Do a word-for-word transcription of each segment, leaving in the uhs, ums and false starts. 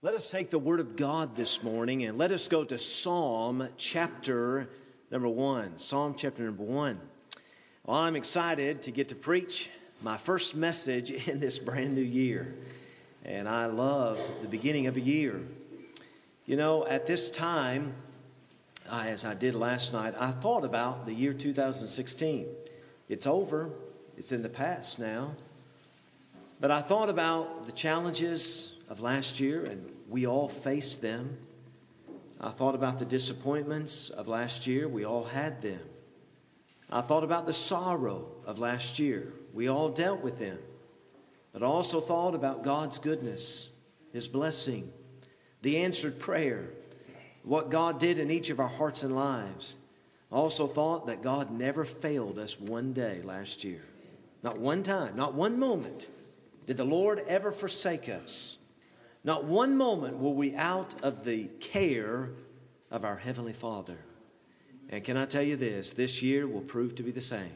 Let us take the Word of God this morning and let us go to Psalm chapter number one. Psalm chapter number one. Well, I'm excited to get to preach my first message in this brand new year. And I love the beginning of a year. You know, at this time, I, as I did last night, I thought about the year two thousand sixteen. It's over. It's in the past now. But I thought about the challenges of last year, and we all faced them. I thought about the disappointments of last year. We all had them. I thought about the sorrow of last year. We all dealt with them. But I also thought about God's goodness, His blessing, the answered prayer, what God did in each of our hearts and lives. I also thought that God never failed us one day last year. Not one time, not one moment did the Lord ever forsake us. Not one moment were we out of the care of our Heavenly Father. And can I tell you this? This year will prove to be the same.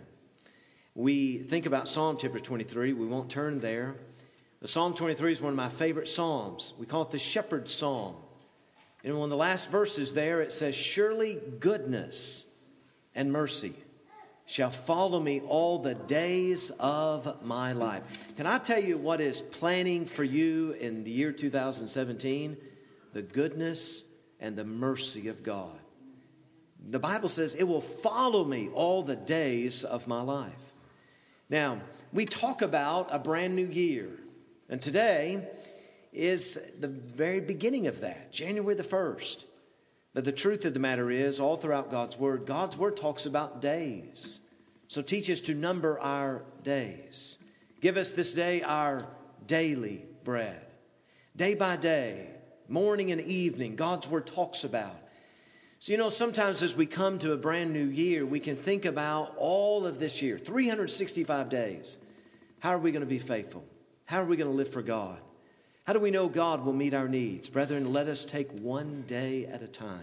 We think about Psalm chapter twenty-three. We won't turn there. The Psalm twenty-three is one of my favorite psalms. We call it the Shepherd's Psalm. And in one of the last verses there, it says, "Surely goodness and mercy shall follow me all the days of my life." Can I tell you what is planning for you in the year two thousand seventeen? The goodness and the mercy of God. The Bible says it will follow me all the days of my life. Now, we talk about a brand new year. And today is the very beginning of that, January the first. But the truth of the matter is, all throughout God's Word, God's Word talks about days. So teach us to number our days. Give us this day our daily bread. Day by day, morning and evening, God's Word talks about. So, you know, sometimes as we come to a brand new year, we can think about all of this year, three hundred sixty-five days. How are we going to be faithful? How are we going to live for God? How do we know God will meet our needs? Brethren, let us take one day at a time.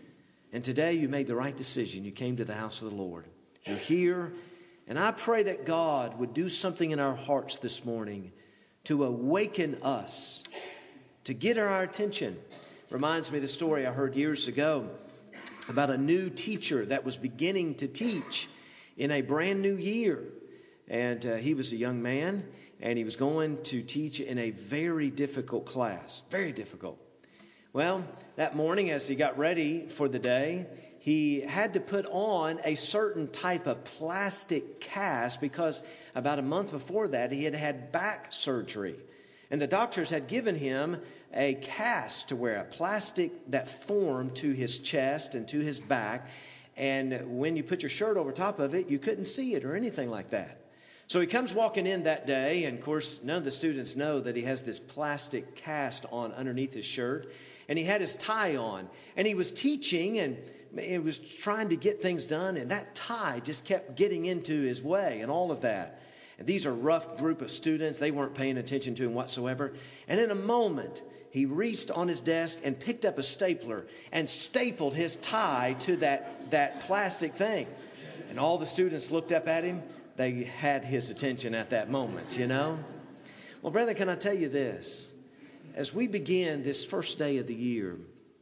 And today you made the right decision. You came to the house of the Lord. You're here. And I pray that God would do something in our hearts this morning to awaken us, to get our attention. Reminds me of the story I heard years ago about a new teacher that was beginning to teach in a brand new year. And uh, he was a young man, and he was going to teach in a very difficult class. Very difficult. Well, that morning as he got ready for the day, he had to put on a certain type of plastic cast because about a month before that he had had back surgery. And the doctors had given him a cast to wear, a plastic that formed to his chest and to his back. And when you put your shirt over top of it, you couldn't see it or anything like that. So he comes walking in that day, and of course none of the students know that he has this plastic cast on underneath his shirt. And he had his tie on, and he was teaching, and he was trying to get things done, and that tie just kept getting into his way and all of that. And these are a rough group of students. They weren't paying attention to him whatsoever. And in a moment, he reached on his desk and picked up a stapler and stapled his tie to that, that plastic thing. And all the students looked up at him. They had his attention at that moment, you know. Well, brother, can I tell you this? As we begin this first day of the year,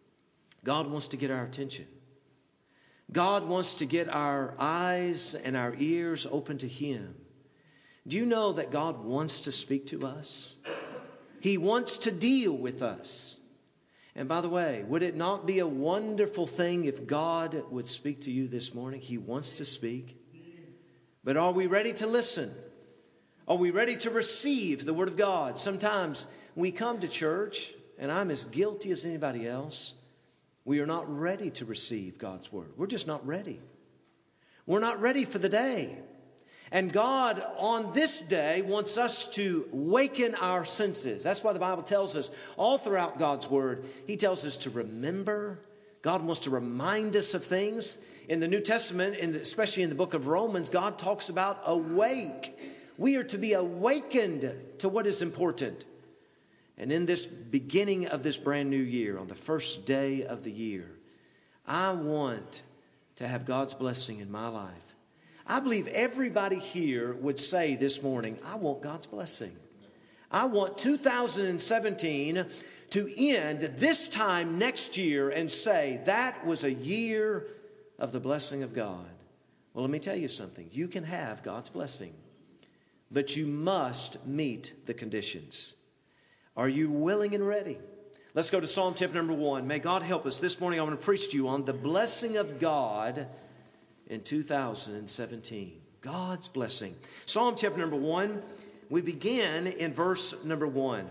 God wants to get our attention. God wants to get our eyes and our ears open to Him. Do you know that God wants to speak to us? He wants to deal with us. And by the way, would it not be a wonderful thing if God would speak to you this morning? He wants to speak. But are we ready to listen? Are we ready to receive the Word of God? Sometimes we come to church, and I'm as guilty as anybody else. We are not ready to receive God's Word. We're just not ready. We're not ready for the day. And God on this day wants us to waken our senses. That's why the Bible tells us all throughout God's Word, He tells us to remember. God wants to remind us of things. In the New Testament, in the, especially in the book of Romans, God talks about awake. We are to be awakened to what is important. And in this beginning of this brand new year, on the first day of the year, I want to have God's blessing in my life. I believe everybody here would say this morning, I want God's blessing. I want two thousand seventeen to end this time next year and say, that was a year of the blessing of God. Well, let me tell you something. You can have God's blessing, but you must meet the conditions. Are you willing and ready? Let's go to Psalm chapter number one. May God help us. This morning I want to preach to you on the blessing of God in two thousand seventeen. God's blessing. Psalm chapter number one, we begin in verse number one.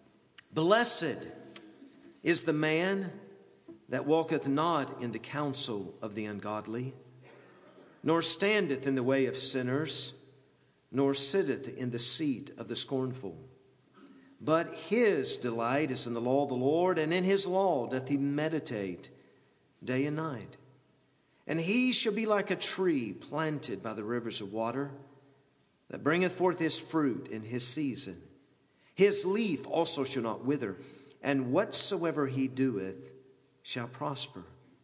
Blessed is the man that walketh not in the counsel of the ungodly, nor standeth in the way of sinners, nor sitteth in the seat of the scornful. But his delight is in the law of the Lord, and in his law doth he meditate day and night. And he shall be like a tree planted by the rivers of water, that bringeth forth his fruit in his season. His leaf also shall not wither, and whatsoever he doeth shall prosper.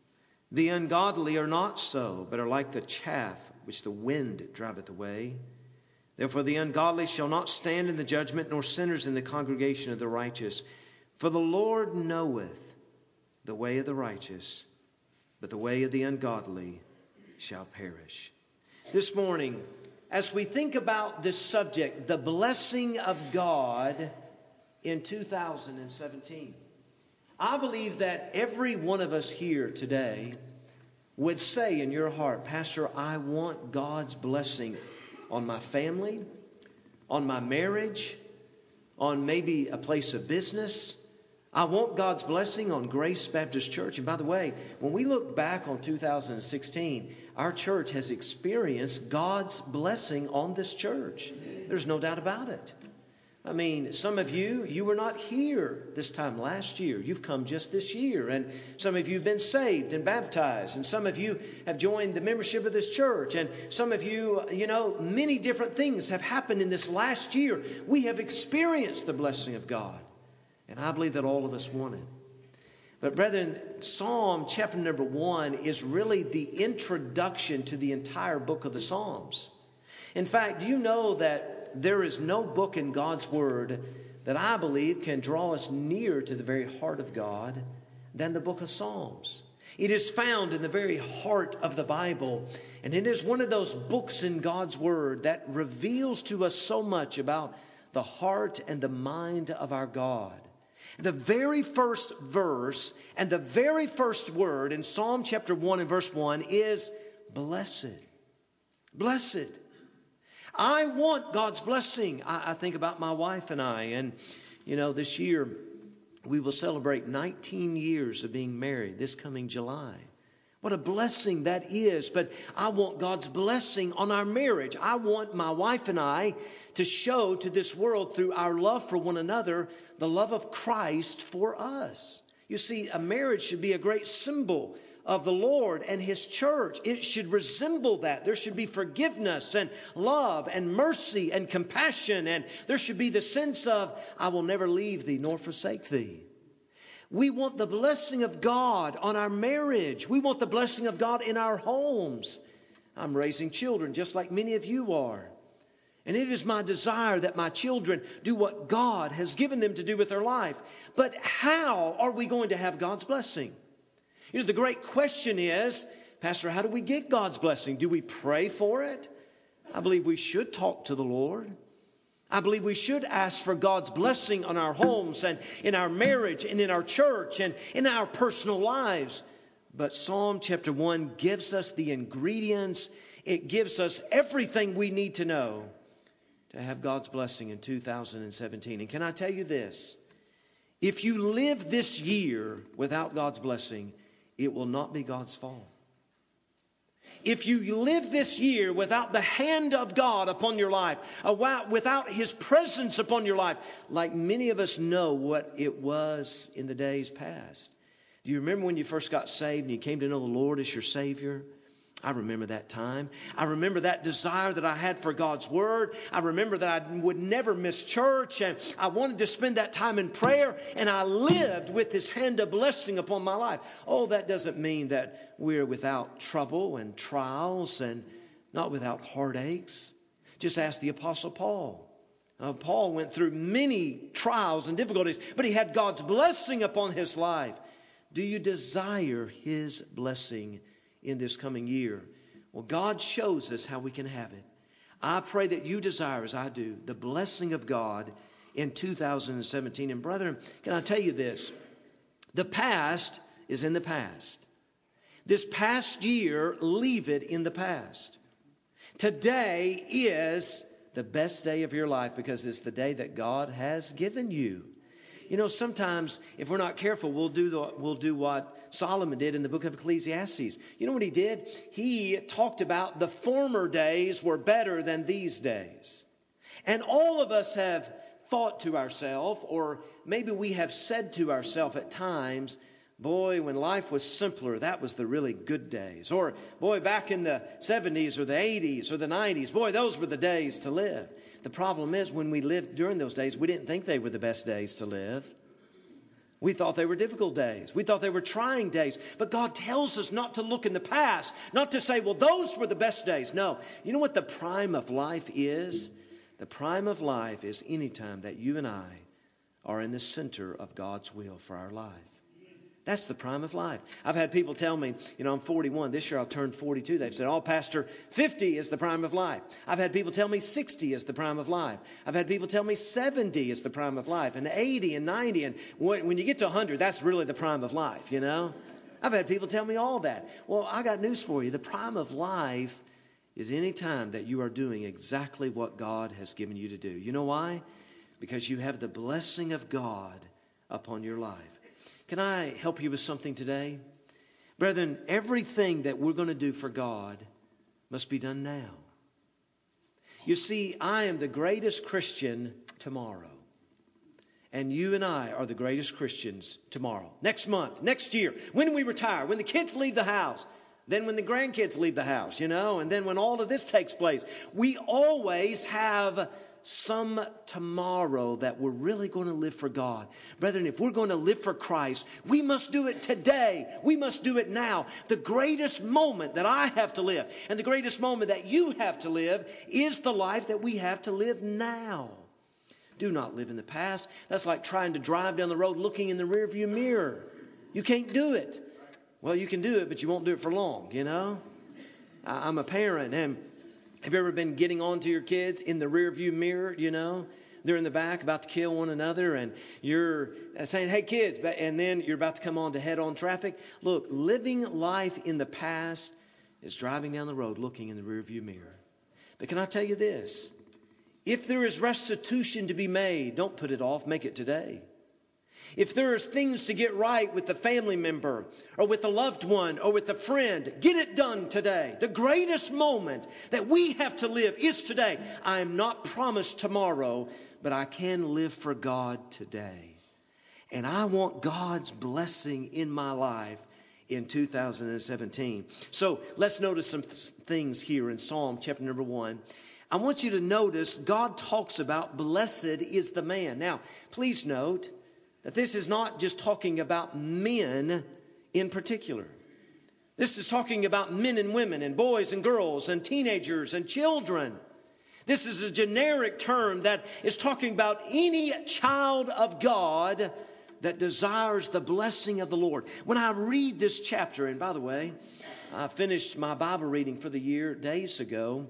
The ungodly are not so, but are like the chaff which the wind driveth away. Therefore the ungodly shall not stand in the judgment, nor sinners in the congregation of the righteous. For the Lord knoweth the way of the righteous, but the way of the ungodly shall perish. This morning, as we think about this subject, the blessing of God in two thousand seventeen, I believe that every one of us here today would say in your heart, Pastor, I want God's blessing on my family, on my marriage, on maybe a place of business. I want God's blessing on Grace Baptist Church. And by the way, when we look back on two thousand sixteen, our church has experienced God's blessing on this church. There's no doubt about it. I mean, some of you, you were not here this time last year. You've come just this year. And some of you have been saved and baptized. And some of you have joined the membership of this church. And some of you, you know, many different things have happened in this last year. We have experienced the blessing of God. And I believe that all of us want it. But brethren, Psalm chapter number one is really the introduction to the entire book of the Psalms. In fact, do you know that there is no book in God's Word that I believe can draw us near to the very heart of God than the book of Psalms? It is found in the very heart of the Bible. And it is one of those books in God's Word that reveals to us so much about the heart and the mind of our God. The very first verse and the very first word in Psalm chapter one and verse one is blessed. Blessed. I want God's blessing. I, I think about my wife and I. And, you know, this year we will celebrate nineteen years of being married this coming July. What a blessing that is. But I want God's blessing on our marriage. I want my wife and I to show to this world through our love for one another the love of Christ for us. You see, a marriage should be a great symbol of the Lord and His church. It should resemble that. There should be forgiveness and love and mercy and compassion. And there should be the sense of, I will never leave thee nor forsake thee. We want the blessing of God on our marriage. We want the blessing of God in our homes. I'm raising children just like many of you are. And it is my desire that my children do what God has given them to do with their life. But how are we going to have God's blessing? You know, the great question is, Pastor, how do we get God's blessing? Do we pray for it? I believe we should talk to the Lord. I believe we should ask for God's blessing on our homes and in our marriage and in our church and in our personal lives. But Psalm chapter one gives us the ingredients. It gives us everything we need to know to have God's blessing in two thousand seventeen. And can I tell you this? If you live this year without God's blessing, it will not be God's fault. If you live this year without the hand of God upon your life, without His presence upon your life, like many of us know what it was in the days past. Do you remember when you first got saved and you came to know the Lord as your Savior? I remember that time. I remember that desire that I had for God's Word. I remember that I would never miss church. And I wanted to spend that time in prayer. And I lived with His hand of blessing upon my life. Oh, that doesn't mean that we're without trouble and trials and not without heartaches. Just ask the Apostle Paul. Uh, Paul went through many trials and difficulties, but he had God's blessing upon his life. Do you desire His blessing in this coming year? Well, God shows us how we can have it. I pray that you desire, as I do, the blessing of God in two thousand seventeen. And brethren, can I tell you this? The past is in the past. This past year, leave it in the past. Today is the best day of your life because it's the day that God has given you. You know, sometimes if we're not careful, we'll do the, we'll do what Solomon did in the book of Ecclesiastes. You know what he did? He talked about the former days were better than these days. And all of us have thought to ourselves, or maybe we have said to ourselves at times, boy, when life was simpler, that was the really good days. Or, boy, back in the seventies or the eighties or the nineties, boy, those were the days to live. The problem is when we lived during those days, we didn't think they were the best days to live. We thought they were difficult days. We thought they were trying days. But God tells us not to look in the past, not to say, well, those were the best days. No. You know what the prime of life is? The prime of life is any time that you and I are in the center of God's will for our life. That's the prime of life. I've had people tell me, you know, I'm forty-one. This year I'll turn forty-two. They've said, oh, Pastor, fifty is the prime of life. I've had people tell me sixty is the prime of life. I've had people tell me seventy is the prime of life, and eighty and ninety. And when you get to one hundred, that's really the prime of life, you know. I've had people tell me all that. Well, I got news for you. The prime of life is any time that you are doing exactly what God has given you to do. You know why? Because you have the blessing of God upon your life. Can I help you with something today? Brethren, everything that we're going to do for God must be done now. You see, I am the greatest Christian tomorrow. And you and I are the greatest Christians tomorrow. Next month, next year, when we retire, when the kids leave the house, then when the grandkids leave the house, you know, and then when all of this takes place. We always have some tomorrow that we're really going to live for God. Brethren, if we're going to live for Christ, we must do it today. We must do it now. The greatest moment that I have to live and the greatest moment that you have to live is the life that we have to live now. Do not live in the past. That's like trying to drive down the road looking in the rearview mirror. You can't do it. Well, you can do it, but you won't do it for long, you know. I'm a parent, and have you ever been getting on to your kids in the rearview mirror, you know? They're in the back about to kill one another, and you're saying, hey, kids, and then you're about to come on to head-on traffic. Look, living life in the past is driving down the road looking in the rearview mirror. But can I tell you this? If there is restitution to be made, don't put it off. Make it today. If there are things to get right with the family member or with the loved one or with a friend, get it done today. The greatest moment that we have to live is today. I am not promised tomorrow, but I can live for God today. And I want God's blessing in my life in two thousand seventeen. So let's notice some things here in Psalm chapter number one. I want you to notice God talks about blessed is the man. Now, please note that this is not just talking about men in particular. This is talking about men and women and boys and girls and teenagers and children. This is a generic term that is talking about any child of God that desires the blessing of the Lord. When I read this chapter, and by the way, I finished my Bible reading for the year days ago,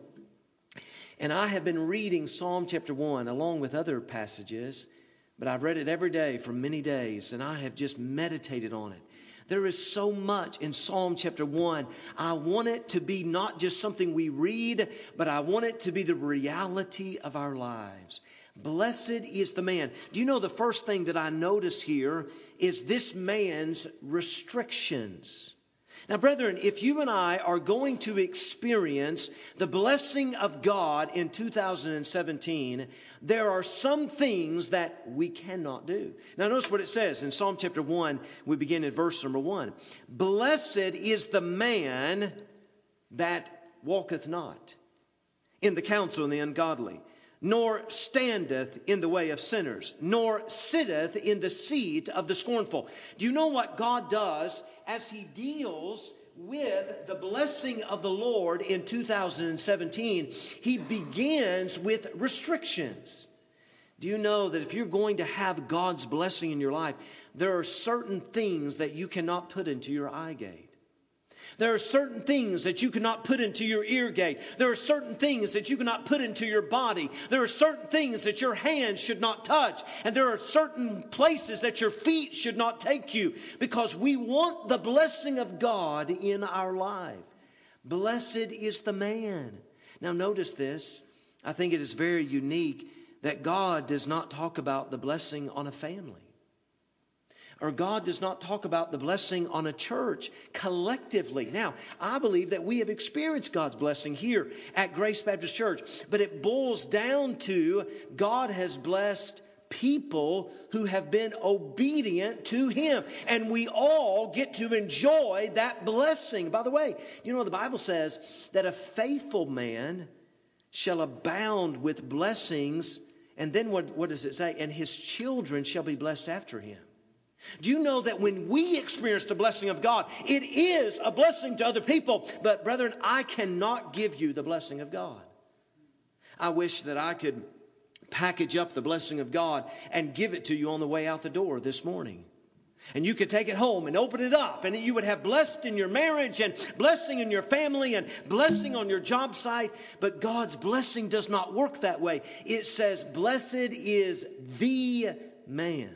and I have been reading Psalm chapter one along with other passages. But I've read it every day for many days, and I have just meditated on it. There is so much in Psalm chapter one. I want it to be not just something we read, but I want it to be the reality of our lives. Blessed is the man. Do you know the first thing that I notice here is this man's restrictions? Now, brethren, if you and I are going to experience the blessing of God in two thousand seventeen, there are some things that we cannot do. Now, notice what it says in Psalm chapter one. We begin at verse number one. Blessed is the man that walketh not in the counsel of the ungodly, nor standeth in the way of sinners, nor sitteth in the seat of the scornful. Do you know what God does as He deals with the blessing of the Lord in two thousand seventeen? He begins with restrictions. Do you know that if you're going to have God's blessing in your life, there are certain things that you cannot put into your eye gate? There are certain things that you cannot put into your ear gate. There are certain things that you cannot put into your body. There are certain things that your hands should not touch. And there are certain places that your feet should not take you, because we want the blessing of God in our life. Blessed is the man. Now notice this. I think it is very unique that God does not talk about the blessing on a family. Or God does not talk about the blessing on a church collectively. Now, I believe that we have experienced God's blessing here at Grace Baptist Church. But it boils down to God has blessed people who have been obedient to Him. And we all get to enjoy that blessing. By the way, you know the Bible says that a faithful man shall abound with blessings. And then what, what does it say? And his children shall be blessed after him. Do you know that when we experience the blessing of God, it is a blessing to other people? But brethren, I cannot give you the blessing of God. I wish that I could package up the blessing of God and give it to you on the way out the door this morning. And you could take it home and open it up, and you would have blessed in your marriage and blessing in your family and blessing on your job site. But God's blessing does not work that way. It says, blessed is the man.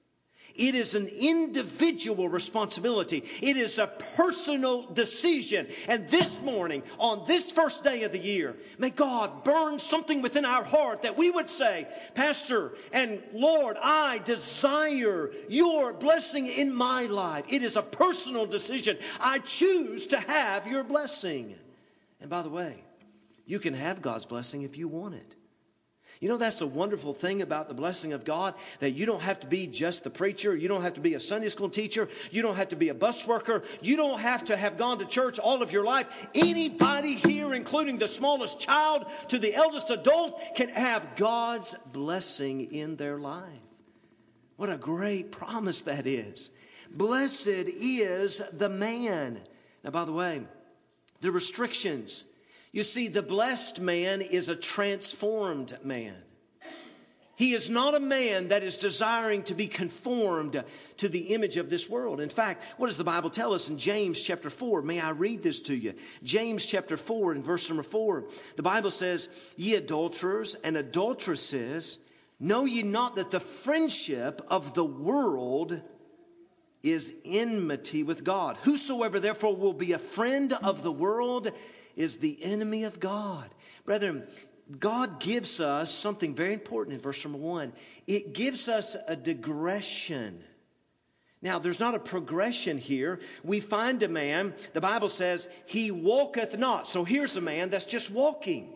It is an individual responsibility. It is a personal decision. And this morning, on this first day of the year, may God burn something within our heart that we would say, Pastor and Lord, I desire your blessing in my life. It is a personal decision. I choose to have your blessing. And by the way, you can have God's blessing if you want it. You know, that's a wonderful thing about the blessing of God, that you don't have to be just the preacher. You don't have to be a Sunday school teacher. You don't have to be a bus worker. You don't have to have gone to church all of your life. Anybody here, including the smallest child to the eldest adult, can have God's blessing in their life. What a great promise that is. Blessed is the man. Now, by the way, the restrictions. You see, the blessed man is a transformed man. He is not a man that is desiring to be conformed to the image of this world. In fact, what does the Bible tell us in James chapter four? May I read this to you? James chapter four and verse number four. The Bible says, Ye adulterers and adulteresses, know ye not that the friendship of the world is enmity with God? Whosoever therefore will be a friend of the world is the enemy of God. Brethren, God gives us something very important in verse number one. It gives us a digression. Now, there's not a progression here. We find a man, the Bible says, he walketh not. So here's a man that's just walking.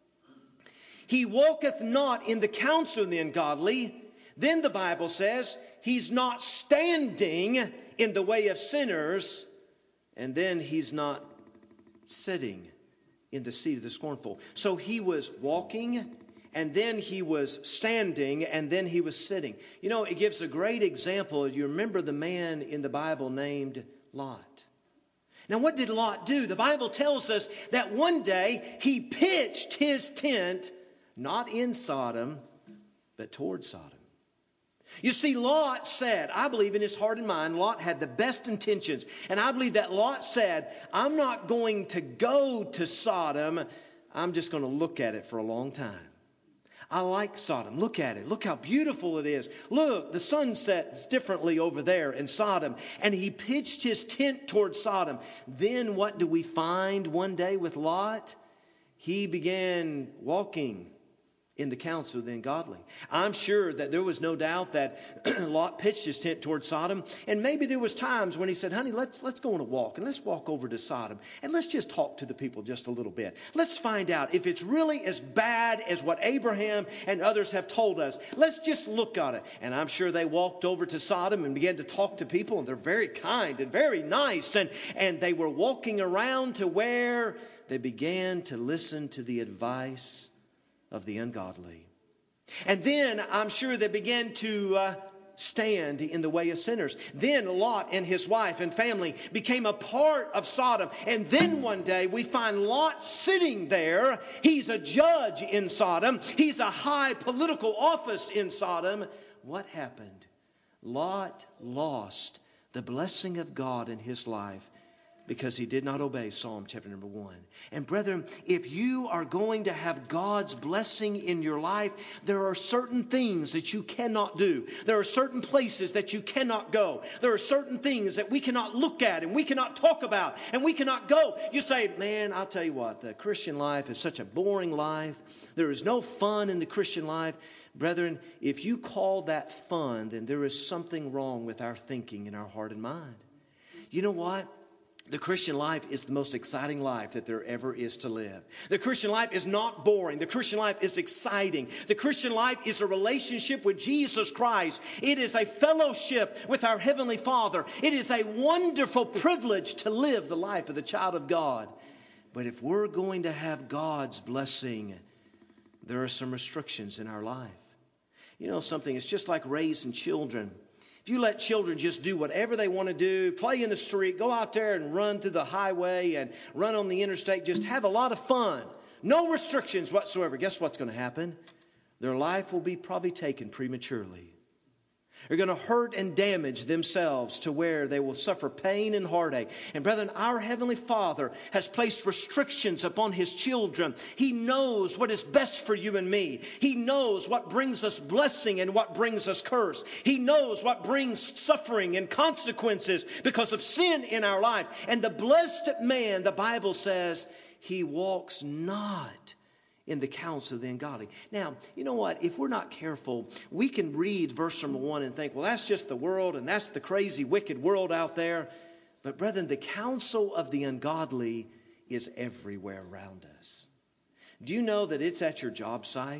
He walketh not in the counsel of the ungodly. Then the Bible says, he's not standing in the way of sinners. And then he's not sitting in the seat of the scornful. So he was walking, and then he was standing, and then he was sitting. You know, it gives a great example. You remember the man in the Bible named Lot. Now, what did Lot do? The Bible tells us that one day he pitched his tent not in Sodom, but toward Sodom. You see, Lot said, I believe in his heart and mind, Lot had the best intentions. And I believe that Lot said, I'm not going to go to Sodom. I'm just going to look at it for a long time. I like Sodom. Look at it. Look how beautiful it is. Look, the sun sets differently over there in Sodom. And he pitched his tent toward Sodom. Then what do we find one day with Lot? He began walking in the counsel of the ungodly. I'm sure that there was no doubt that Lot pitched his tent toward Sodom. And maybe there was times when he said, honey, let's let's go on a walk and let's walk over to Sodom and let's just talk to the people just a little bit. Let's find out if it's really as bad as what Abraham and others have told us. Let's just look at it. And I'm sure they walked over to Sodom and began to talk to people, and they're very kind and very nice. And, and they were walking around to where they began to listen to the advice of the ungodly. And then I'm sure they began to uh, stand in the way of sinners. Then Lot and his wife and family became a part of Sodom. And then one day we find Lot sitting there. He's a judge in Sodom. He's a high political office in Sodom. What happened? Lot lost the blessing of God in his life because he did not obey Psalm chapter number one. And brethren, if you are going to have God's blessing in your life, there are certain things that you cannot do. There are certain places that you cannot go. There are certain things that we cannot look at and we cannot talk about and we cannot go. You say, man, I'll tell you what, the Christian life is such a boring life. There is no fun in the Christian life. Brethren, if you call that fun, then there is something wrong with our thinking in our heart and mind. You know what? The Christian life is the most exciting life that there ever is to live. The Christian life is not boring. The Christian life is exciting. The Christian life is a relationship with Jesus Christ. It is a fellowship with our Heavenly Father. It is a wonderful privilege to live the life of the child of God. But if we're going to have God's blessing, there are some restrictions in our life. You know something, it's just like raising children. If you let children just do whatever they want to do, play in the street, go out there and run through the highway and run on the interstate, just have a lot of fun, no restrictions whatsoever, guess what's going to happen? Their life will be probably taken prematurely. They're going to hurt and damage themselves to where they will suffer pain and heartache. And brethren, our Heavenly Father has placed restrictions upon His children. He knows what is best for you and me. He knows what brings us blessing and what brings us curse. He knows what brings suffering and consequences because of sin in our life. And the blessed man, the Bible says, he walks not in the counsel of the ungodly. Now, you know what? If we're not careful, we can read verse number one and think, well, that's just the world and that's the crazy, wicked world out there. But brethren, the counsel of the ungodly is everywhere around us. Do you know that it's at your job site?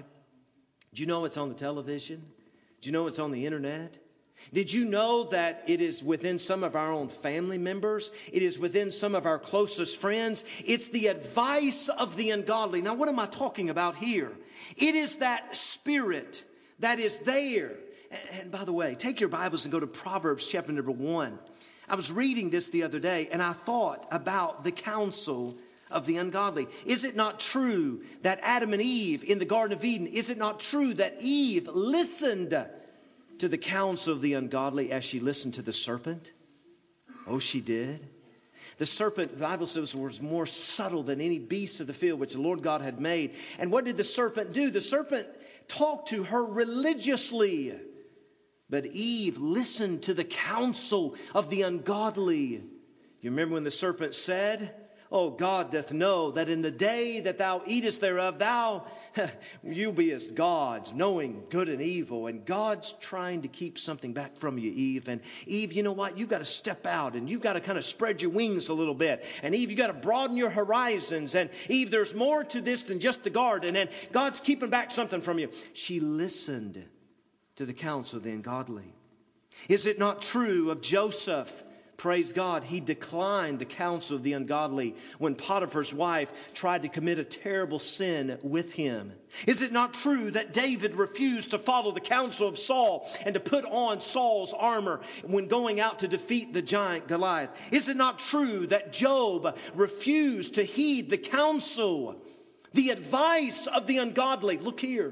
Do you know it's on the television? Do you know it's on the internet? Did you know that it is within some of our own family members? It is within some of our closest friends. It's the advice of the ungodly. Now, what am I talking about here? It is that spirit that is there. And by the way, take your Bibles and go to Proverbs chapter number one. I was reading this the other day and I thought about the counsel of the ungodly. Is it not true that Adam and Eve in the Garden of Eden, is it not true that Eve listened to the counsel of the ungodly as she listened to the serpent? Oh, she did. The serpent, the Bible says, was more subtle than any beast of the field which the Lord God had made. And what did the serpent do? The serpent talked to her religiously. But Eve listened to the counsel of the ungodly. You remember when the serpent said, oh, God doth know that in the day that thou eatest thereof, thou, you'll be as gods, knowing good and evil. And God's trying to keep something back from you, Eve. And Eve, you know what? You've got to step out and you've got to kind of spread your wings a little bit. And Eve, you've got to broaden your horizons. And Eve, there's more to this than just the garden. And God's keeping back something from you. She listened to the counsel of the ungodly. Is it not true of Joseph? Praise God, he declined the counsel of the ungodly when Potiphar's wife tried to commit a terrible sin with him. Is it not true that David refused to follow the counsel of Saul and to put on Saul's armor when going out to defeat the giant Goliath? Is it not true that Job refused to heed the counsel, the advice of the ungodly? Look here.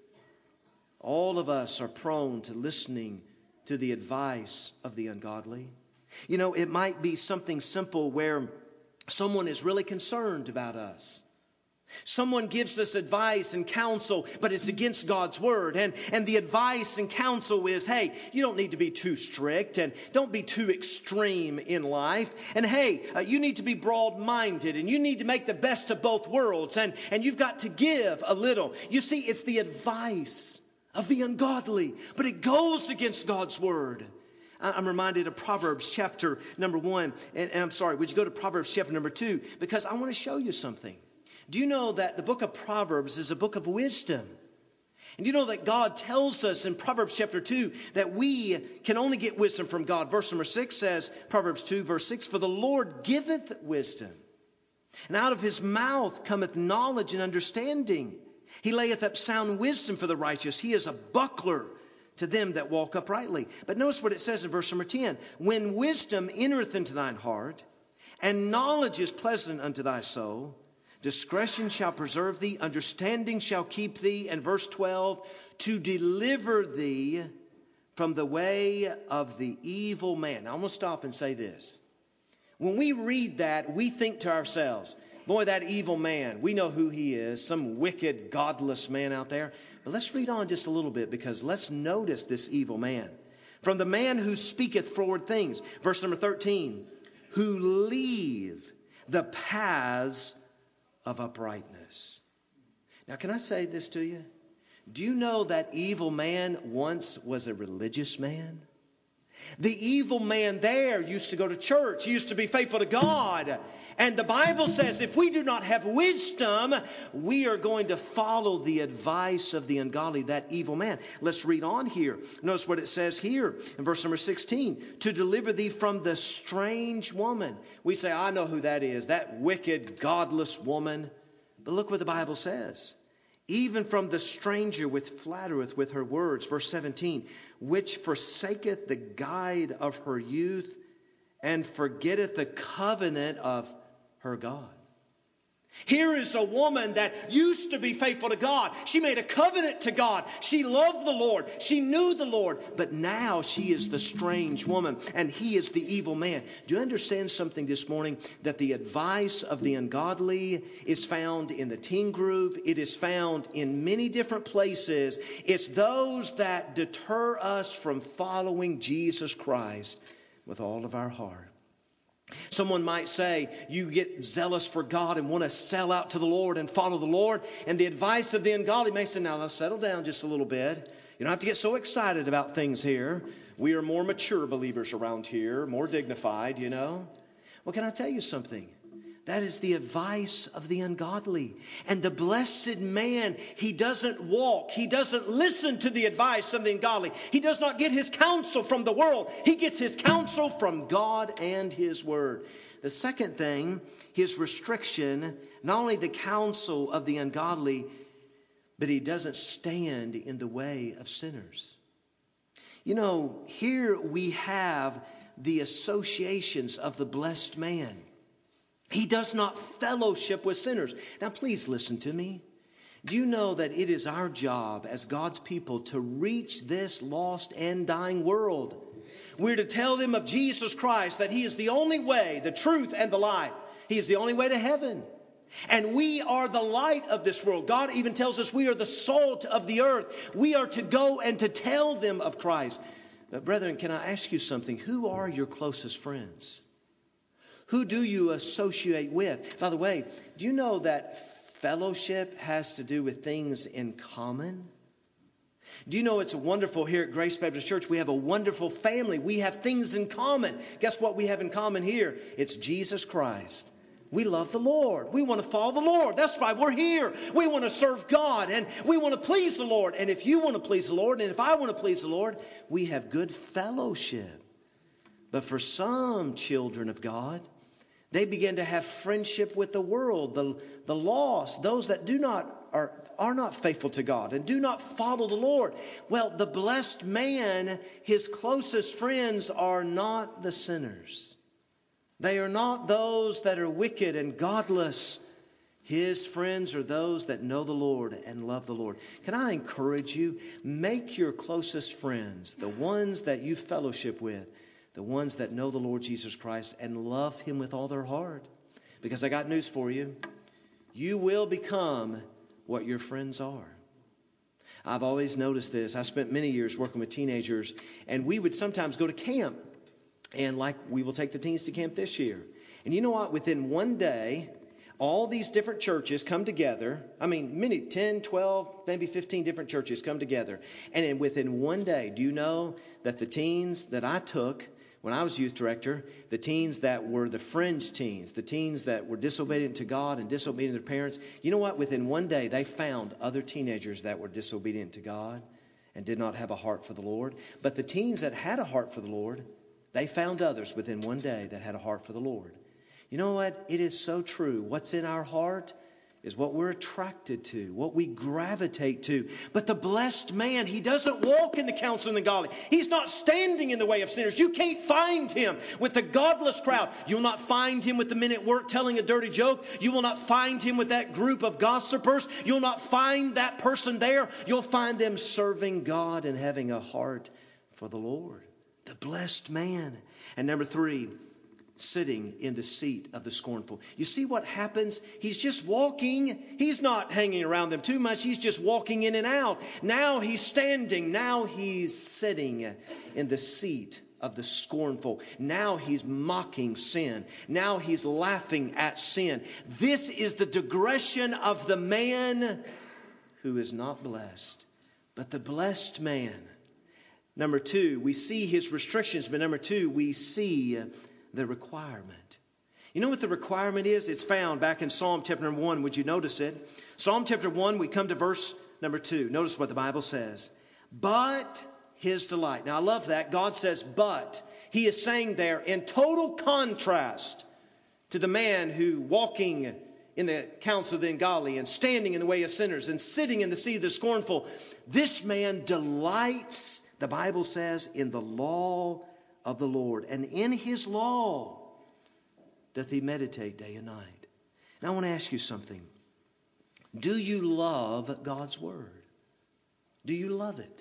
All of us are prone to listening to the advice of the ungodly. You know, it might be something simple where someone is really concerned about us. Someone gives us advice and counsel, but it's against God's word. And, and the advice and counsel is, hey, you don't need to be too strict and don't be too extreme in life. And hey, uh, you need to be broad-minded and you need to make the best of both worlds. And, and you've got to give a little. You see, it's the advice of the ungodly, but it goes against God's word. I'm reminded of Proverbs chapter number one. And, and I'm sorry, would you go to Proverbs chapter number two? Because I want to show you something. Do you know that the book of Proverbs is a book of wisdom? And you know that God tells us in Proverbs chapter two that we can only get wisdom from God. Verse number six says, Proverbs two verse six, for the Lord giveth wisdom, and out of his mouth cometh knowledge and understanding. He layeth up sound wisdom for the righteous. He is a buckler to them that walk uprightly. But notice what it says in verse number ten. When wisdom entereth into thine heart, and knowledge is pleasant unto thy soul, discretion shall preserve thee, understanding shall keep thee. And verse twelve, to deliver thee from the way of the evil man. Now I'm going to stop and say this. When we read that, we think to ourselves, boy, that evil man, we know who he is, some wicked, godless man out there. But let's read on just a little bit, because let's notice this evil man. From the man who speaketh forward things. Verse number thirteen. Who leave the paths of uprightness. Now, can I say this to you? Do you know that evil man once was a religious man? The evil man there used to go to church. He used to be faithful to God. And the Bible says if we do not have wisdom, we are going to follow the advice of the ungodly, that evil man. Let's read on here. Notice what it says here in verse number sixteen. To deliver thee from the strange woman. We say, I know who that is. That wicked, godless woman. But look what the Bible says. Even from the stranger which flattereth with her words. Verse seventeen. Which forsaketh the guide of her youth, and forgetteth the covenant of her God. Here is a woman that used to be faithful to God. She made a covenant to God. She loved the Lord. She knew the Lord. But now she is the strange woman, and he is the evil man. Do you understand something this morning? That the advice of the ungodly is found in the teen group. It is found in many different places. It's those that deter us from following Jesus Christ with all of our heart. Someone might say, you get zealous for God and want to sell out to the Lord and follow the Lord. And the advice of the ungodly may say, now let's settle down just a little bit. You don't have to get so excited about things here. We are more mature believers around here, more dignified, you know. Well, can I tell you something? That is the advice of the ungodly. And the blessed man, he doesn't walk. He doesn't listen to the advice of the ungodly. He does not get his counsel from the world. He gets his counsel from God and his word. The second thing, his restriction, not only the counsel of the ungodly, but he doesn't stand in the way of sinners. You know, here we have the associations of the blessed man. He does not fellowship with sinners. Now, please listen to me. Do you know that it is our job as God's people to reach this lost and dying world? We're to tell them of Jesus Christ, that he is the only way, the truth, and the life. He is the only way to heaven. And we are the light of this world. God even tells us we are the salt of the earth. We are to go and to tell them of Christ. But brethren, can I ask you something? Who are your closest friends? Who do you associate with? By the way, do you know that fellowship has to do with things in common? Do you know it's wonderful here at Grace Baptist Church? We have a wonderful family. We have things in common. Guess what we have in common here? It's Jesus Christ. We love the Lord. We want to follow the Lord. That's why we're here. We want to serve God, and we want to please the Lord. And if you want to please the Lord, and if I want to please the Lord, we have good fellowship. But for some children of God, they begin to have friendship with the world, the, the lost, those that do not are, are not faithful to God and do not follow the Lord. Well, the blessed man, his closest friends are not the sinners. They are not those that are wicked and godless. His friends are those that know the Lord and love the Lord. Can I encourage you? Make your closest friends, the ones that you fellowship with, the ones that know the Lord Jesus Christ and love him with all their heart. Because I got news for you. You will become what your friends are. I've always noticed this. I spent many years working with teenagers, and we would sometimes go to camp. And like we will take the teens to camp this year. And you know what? Within one day, all these different churches come together. I mean, many, ten, twelve, maybe fifteen different churches come together. And then within one day, do you know that the teens that I took when I was youth director, the teens that were the fringe teens, the teens that were disobedient to God and disobedient to their parents, you know what? Within one day, they found other teenagers that were disobedient to God and did not have a heart for the Lord. But the teens that had a heart for the Lord, they found others within one day that had a heart for the Lord. You know what? It is so true. What's in our heart is what we're attracted to, what we gravitate to. But the blessed man, he doesn't walk in the counsel of the godly. He's not standing in the way of sinners. You can't find him with the godless crowd. You'll not find him with the men at work telling a dirty joke. You will not find him with that group of gossipers. You'll not find that person there. You'll find them serving God and having a heart for the Lord. The blessed man. And number three, sitting in the seat of the scornful. You see what happens? He's just walking. He's not hanging around them too much. He's just walking in and out. Now he's standing. Now he's sitting in the seat of the scornful. Now he's mocking sin. Now he's laughing at sin. This is the digression of the man who is not blessed, but the blessed man. Number two, we see his restrictions, but number two, we see the requirement. You know what the requirement is? It's found back in Psalm chapter number one. Would you notice it? Psalm chapter one, we come to verse number two. Notice what the Bible says. But his delight. Now I love that. God says, but. He is saying there in total contrast to the man who walking in the counsel of the ungodly and standing in the way of sinners and sitting in the seat of the scornful. This man delights, the Bible says, in the law of the Lord, and in his law doth he meditate day and night. Now I want to ask you something. Do you love God's word? Do you love it?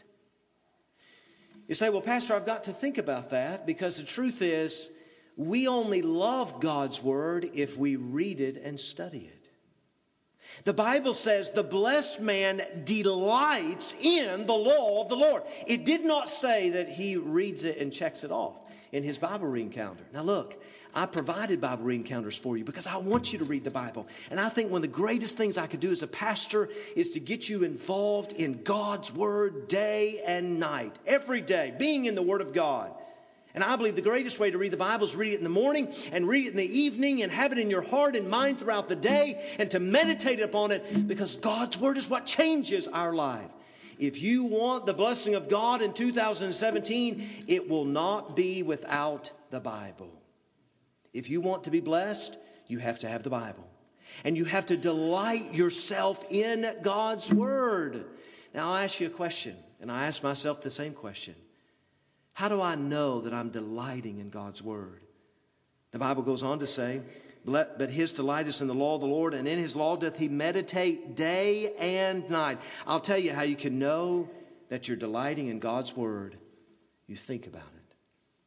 You say, well, Pastor, I've got to think about that, because the truth is we only love God's word if we read it and study it. The Bible says the blessed man delights in the law of the Lord. It did not say that he reads it and checks it off in his Bible reading calendar. Now look, I provided Bible reading calendars for you because I want you to read the Bible. And I think one of the greatest things I could do as a pastor is to get you involved in God's Word day and night. Every day, being in the Word of God. And I believe the greatest way to read the Bible is read it in the morning and read it in the evening and have it in your heart and mind throughout the day and to meditate upon it, because God's Word is what changes our life. If you want the blessing of God in two thousand seventeen, it will not be without the Bible. If you want to be blessed, you have to have the Bible. And you have to delight yourself in God's Word. Now I'll ask you a question, and I ask myself the same question. How do I know that I'm delighting in God's Word? The Bible goes on to say, but his delight is in the law of the Lord, and in his law doth he meditate day and night. I'll tell you how you can know that you're delighting in God's Word. You think about it.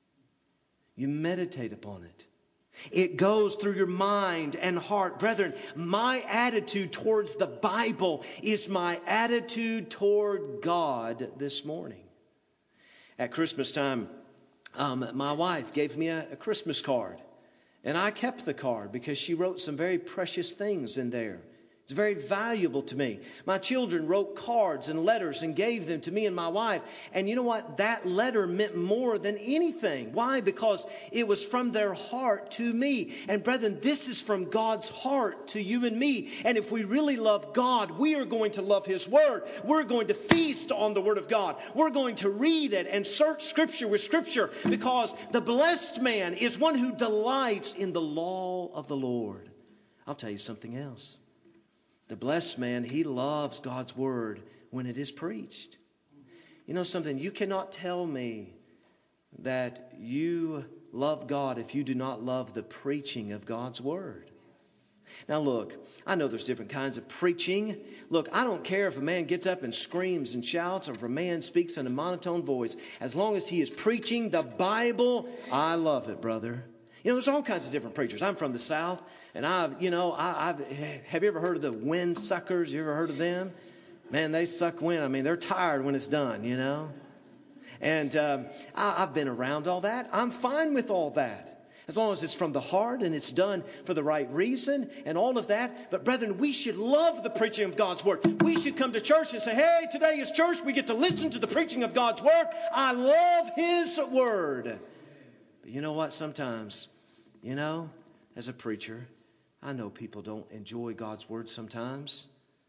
You meditate upon it. It goes through your mind and heart. Brethren, my attitude towards the Bible is my attitude toward God this morning. At Christmas time, um, my wife gave me a, a Christmas card. And I kept the card because she wrote some very precious things in there. It's very valuable to me. My children wrote cards and letters and gave them to me and my wife. And you know what? That letter meant more than anything. Why? Because it was from their heart to me. And brethren, this is from God's heart to you and me. And if we really love God, we are going to love His Word. We're going to feast on the Word of God. We're going to read it and search Scripture with Scripture, because the blessed man is one who delights in the law of the Lord. I'll tell you something else. The blessed man, he loves God's Word when it is preached. You know something? You cannot tell me that you love God if you do not love the preaching of God's Word. Now look, I know there's different kinds of preaching. Look, I don't care if a man gets up and screams and shouts, or if a man speaks in a monotone voice. As long as he is preaching the Bible, I love it, brother. You know, there's all kinds of different preachers. I'm from the South, and I've, you know, I, I've, have you ever heard of the wind suckers? You ever heard of them? Man, they suck wind. I mean, they're tired when it's done, you know. And um, I, I've been around all that. I'm fine with all that, as long as it's from the heart and it's done for the right reason and all of that. But brethren, we should love the preaching of God's Word. We should come to church and say, hey, today is church. We get to listen to the preaching of God's Word. I love His Word. But you know what? Sometimes, you know, as a preacher, I know people don't enjoy God's Word sometimes.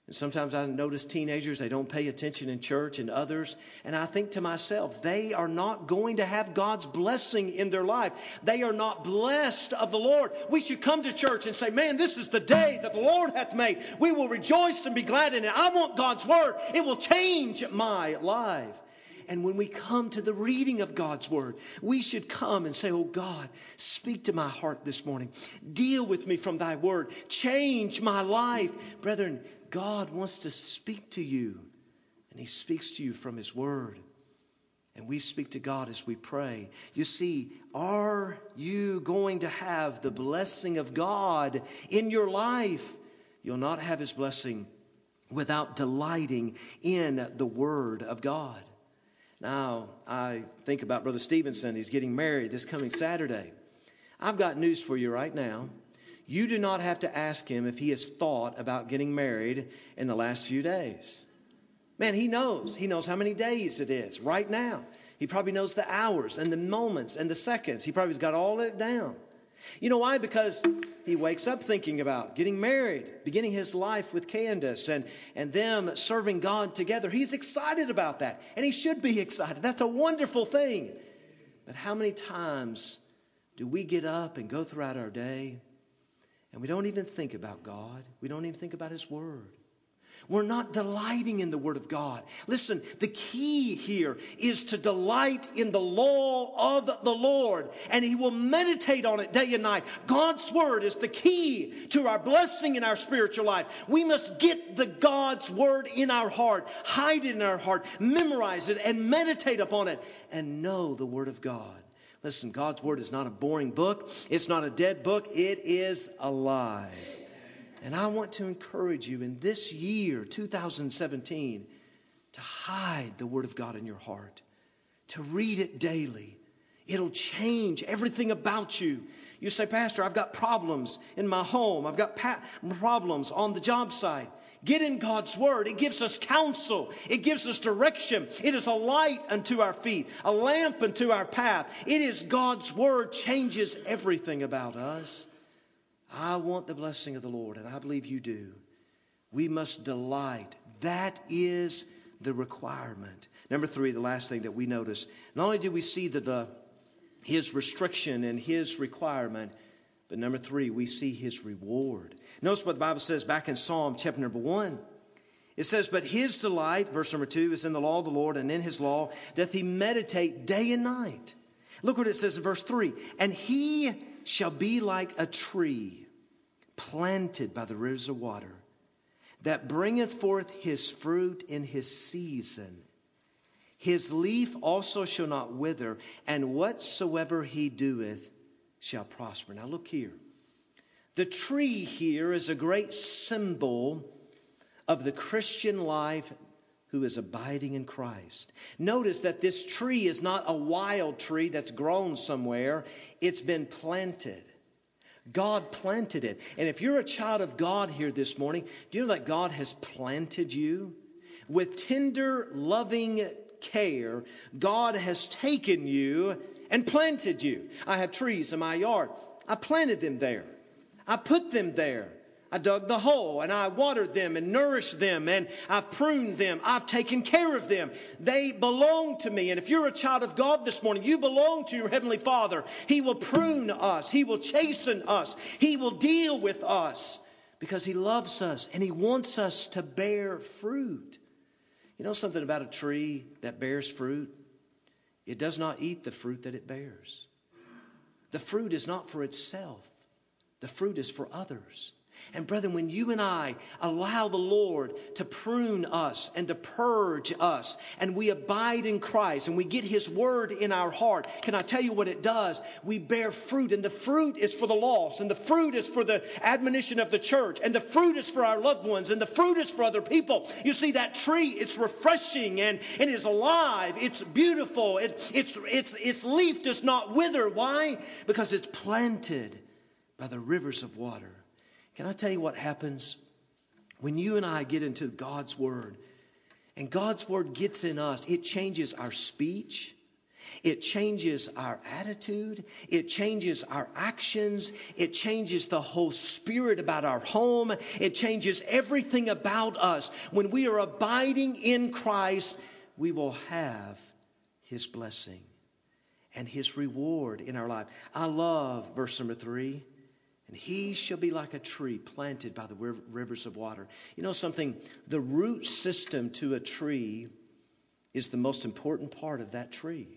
And sometimes I notice teenagers, they don't pay attention in church, and others. And I think to myself, they are not going to have God's blessing in their life. They are not blessed of the Lord. We should come to church and say, man, this is the day that the Lord hath made. We will rejoice and be glad in it. I want God's word. It will change my life. And when we come to the reading of God's word, we should come and say, oh God, speak to my heart this morning. Deal with me from thy word. Change my life. Brethren, God wants to speak to you. And he speaks to you from his word. And we speak to God as we pray. You see, are you going to have the blessing of God in your life? You'll not have his blessing without delighting in the word of God. Now, I think about Brother Stevenson. He's getting married this coming Saturday. I've got news for you right now. You do not have to ask him if he has thought about getting married in the last few days. Man, he knows. He knows how many days it is right now. He probably knows the hours and the moments and the seconds. He probably's got all that down. You know why? Because he wakes up thinking about getting married, beginning his life with Candace, and, and them serving God together. He's excited about that, and he should be excited. That's a wonderful thing. But how many times do we get up and go throughout our day, and we don't even think about God? We don't even think about his word. We're not delighting in the word of God. Listen, the key here is to delight in the law of the Lord, and he will meditate on it day and night. God's word is the key to our blessing in our spiritual life. We must get the God's word in our heart, hide it in our heart, memorize it, and meditate upon it, and know the word of God. Listen, God's word is not a boring book. It's not a dead book. It is alive. And I want to encourage you in this year, two thousand seventeen, to hide the word of God in your heart, to read it daily. It'll change everything about you. You say, Pastor, I've got problems in my home. I've got pa- problems on the job site. Get in God's word. It gives us counsel. It gives us direction. It is a light unto our feet, a lamp unto our path. It is God's word changes everything about us. I want the blessing of the Lord, and I believe you do. We must delight. That is the requirement. Number three, the last thing that we notice. Not only do we see the, the his restriction and his requirement, but number three, we see his reward. Notice what the Bible says back in Psalm chapter number one. It says, but his delight, verse number two, is in the law of the Lord, and in his law doth he meditate day and night. Look what it says in verse three. And he shall be like a tree planted by the rivers of water, that bringeth forth his fruit in his season. His leaf also shall not wither, and whatsoever he doeth shall prosper. Now look here. The tree here is a great symbol of the Christian life who is abiding in Christ. Notice that this tree is not a wild tree that's grown somewhere. It's been planted. God planted it. And if you're a child of God here this morning, do you know that God has planted you? With tender, loving care, God has taken you and planted you. I have trees in my yard. I planted them there. I put them there. I dug the hole and I watered them and nourished them, and I've pruned them. I've taken care of them. They belong to me. And if you're a child of God this morning, you belong to your Heavenly Father. He will prune us. He will chasten us. He will deal with us because He loves us and He wants us to bear fruit. You know something about a tree that bears fruit? It does not eat the fruit that it bears. The fruit is not for itself. The fruit is for others. And brethren, when you and I allow the Lord to prune us and to purge us, and we abide in Christ and we get His word in our heart, can I tell you what it does? We bear fruit, and the fruit is for the lost, and the fruit is for the admonition of the church, and the fruit is for our loved ones, and the fruit is for other people. You see, that tree, it's refreshing and it is alive. It's beautiful. It, it's, it's, its leaf does not wither. Why? Because it's planted by the rivers of water. Can I tell you what happens when you and I get into God's Word, and God's Word gets in us? It changes our speech. It changes our attitude. It changes our actions. It changes the whole spirit about our home. It changes everything about us. When we are abiding in Christ, we will have His blessing and His reward in our life. I love verse number three. And he shall be like a tree planted by the rivers of water. You know something? The root system to a tree is the most important part of that tree.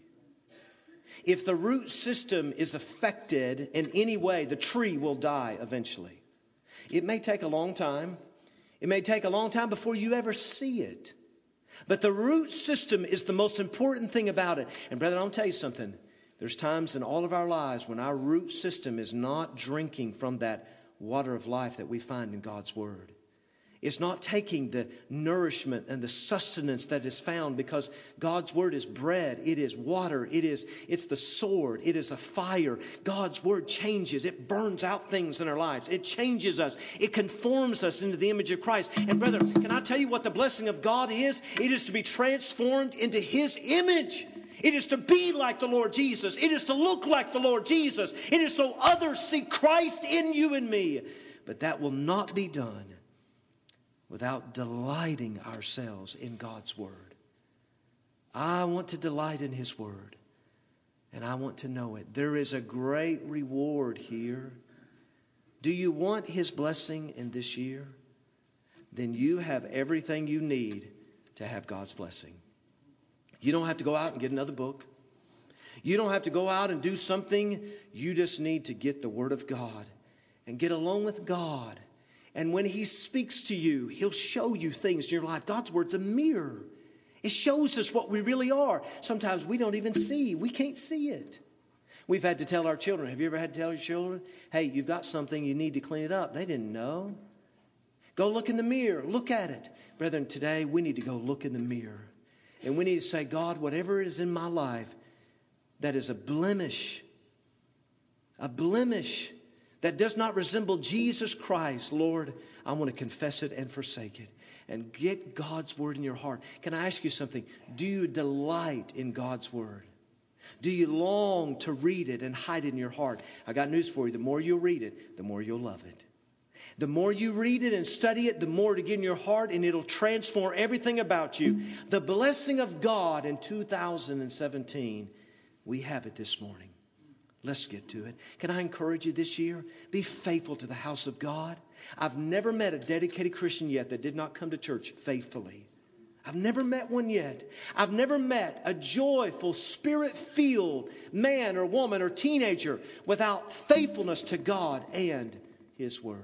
If the root system is affected in any way, the tree will die eventually. It may take a long time. It may take a long time before you ever see it. But the root system is the most important thing about it. And brother, I'll tell you something. There's times in all of our lives when our root system is not drinking from that water of life that we find in God's Word. It's not taking the nourishment and the sustenance that is found, because God's Word is bread, it is water, it is it's the sword, it is a fire. God's Word changes. It burns out things in our lives. It changes us. It conforms us into the image of Christ. And brother, can I tell you what the blessing of God is? It is to be transformed into His image. It is to be like the Lord Jesus. It is to look like the Lord Jesus. It is so others see Christ in you and me. But that will not be done without delighting ourselves in God's Word. I want to delight in His Word, and I want to know it. There is a great reward here. Do you want His blessing in this year? Then you have everything you need to have God's blessing. You don't have to go out and get another book. You don't have to go out and do something. You just need to get the Word of God and get along with God. And when He speaks to you, He'll show you things in your life. God's Word's a mirror. It shows us what we really are. Sometimes we don't even see. We can't see it. We've had to tell our children. Have you ever had to tell your children, hey, you've got something, you need to clean it up? They didn't know. Go look in the mirror. Look at it. Brethren, today we need to go look in the mirror. And we need to say, God, whatever is in my life that is a blemish, a blemish that does not resemble Jesus Christ, Lord, I want to confess it and forsake it. And get God's Word in your heart. Can I ask you something? Do you delight in God's Word? Do you long to read it and hide it in your heart? I got news for you. The more you read it, the more you'll love it. The more you read it and study it, the more to get in your heart, and it'll transform everything about you. The blessing of God in two thousand seventeen, we have it this morning. Let's get to it. Can I encourage you this year? Be faithful to the house of God. I've never met a dedicated Christian yet that did not come to church faithfully. I've never met one yet. I've never met a joyful, spirit-filled man or woman or teenager without faithfulness to God and His Word.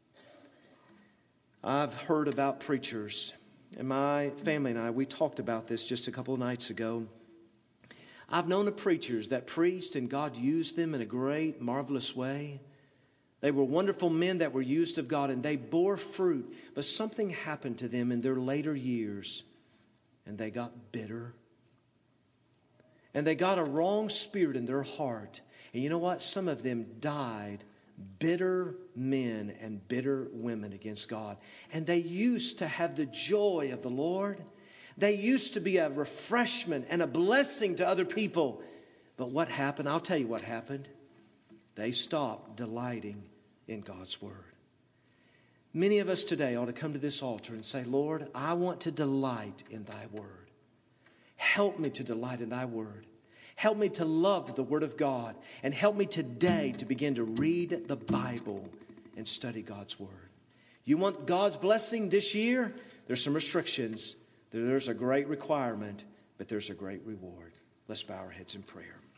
I've heard about preachers, and my family and I, we talked about this just a couple of nights ago. I've known of preachers that preached and God used them in a great, marvelous way. They were wonderful men that were used of God, and they bore fruit. But something happened to them in their later years, and they got bitter. And they got a wrong spirit in their heart. And you know what? Some of them died bitter men and bitter women against God. And they used to have the joy of the Lord. They used to be a refreshment and a blessing to other people. But what happened? I'll tell you what happened. They stopped delighting in God's Word. Many of us today ought to come to this altar and say, Lord, I want to delight in Thy Word. Help me to delight in Thy Word. Help me to love the Word of God. And help me today to begin to read the Bible and study God's Word. You want God's blessing this year? There's some restrictions. There's a great requirement, but there's a great reward. Let's bow our heads in prayer.